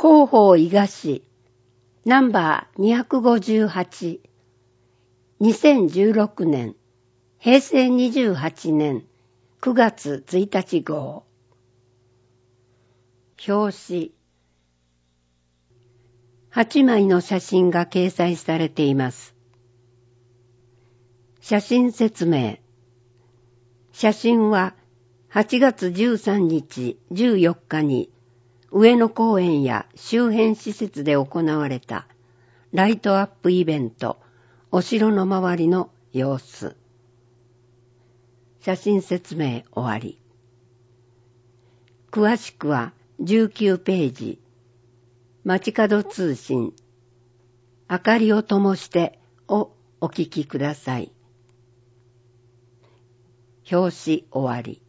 広報伊賀市ナンバー258 2016年平成28年9月1日号表紙8枚の写真が掲載されています。写真説明。写真は8月13日、14日に上野公園や周辺施設で行われたライトアップイベント、お城の周りの様子。写真説明終わり。詳しくは19ページ、街角通信、明かりを灯してをお聞きください。表紙終わり。